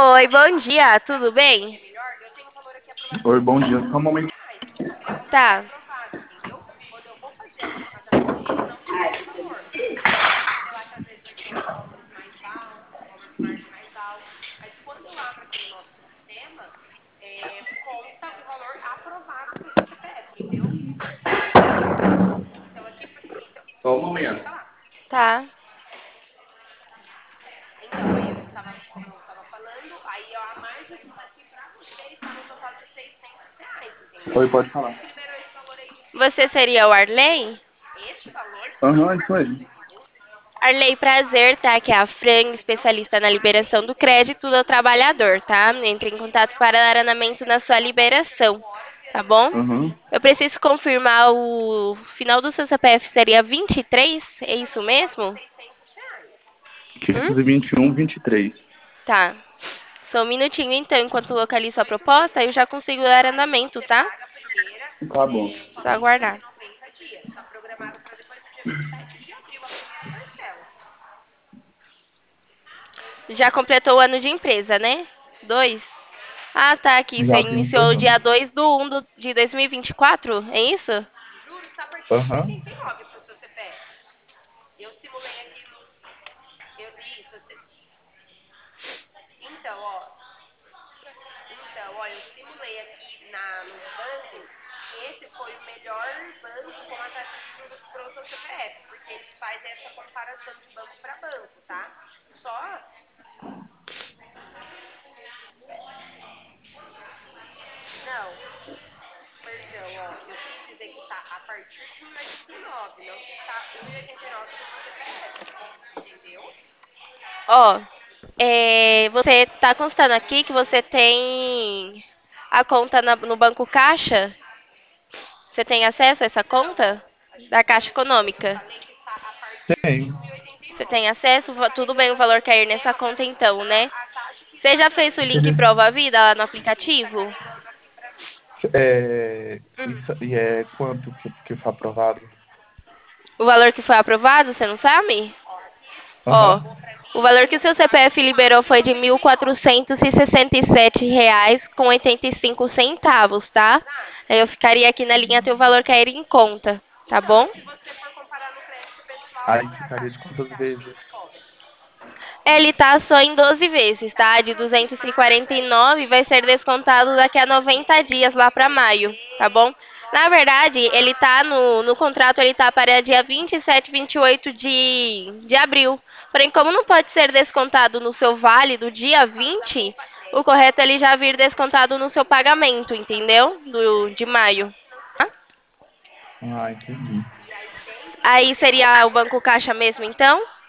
Oi, bom dia, tudo bem? Oi, bom dia. Só um momento. Tá. Só um momento. Tá. Oi, pode falar. Você seria o Arley? Aham, isso aí. Arley, prazer, tá? Aqui é a Fran, especialista na liberação do crédito do trabalhador, tá? Entre em contato para dar andamento na sua liberação, tá bom? Aham. Eu preciso confirmar o final do seu CPF seria 23, é isso mesmo? Hum? 521, 23. Tá. Só um minutinho então, enquanto localizo a proposta, eu já consigo dar andamento, tá? Tá bom. Só aguardar. Já completou o ano de empresa, né? Dois. Ah, tá aqui. Você Já tem iniciou o 2 anos. dia 2/1 de 2024, é isso? Aham. Ó, você tá constando aqui que você tem a conta no Banco Caixa? Você tem acesso a essa conta? Da Caixa Econômica? Tenho. Você tem acesso? Tudo bem o valor cair nessa conta então, né? Você já fez o link Eles. Prova Vida lá no aplicativo? E é quanto que foi aprovado? O valor que foi aprovado, você não sabe? Ó, Aham. o valor que o seu CPF liberou foi de R$ 1.467 com 85 centavos, tá? Aí eu ficaria aqui na linha até o valor cair em conta, tá bom? Aí ficaria de quantas vezes? Ele tá só em 12 vezes, tá? De 249 vai ser descontado daqui a 90 dias lá para maio, tá bom? Na verdade, ele tá no contrato, ele tá para dia 27, 28 de abril. Porém, como não pode ser descontado no seu vale do dia 20, o correto é ele já vir descontado no seu pagamento, entendeu? De maio. Tá? Ah, entendi. Aí seria o Banco Caixa mesmo, então?